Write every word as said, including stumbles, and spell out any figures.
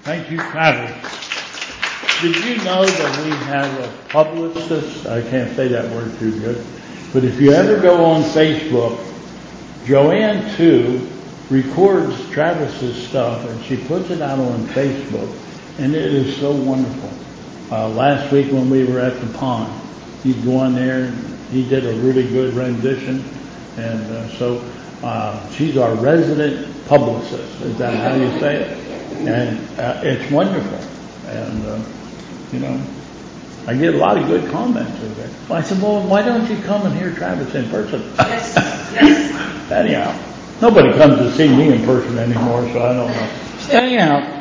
Thank you, Travis. Did you know that we have a publicist? I can't say that word too good. But if you ever go on Facebook, Joanne, too, records Travis's stuff, and she puts it out on Facebook, and it is so wonderful. Uh, last week when we were at the pond, he'd go on there, and he did a really good rendition, and uh, so uh, she's our resident publicist. Is that how you say it? And uh, it's wonderful. And, uh, you know, I get a lot of good comments of it. Well, I said, well, why don't you come and hear Travis in person? Yes, yes. Anyhow, nobody comes to see me in person anymore, so I don't know. Anyhow.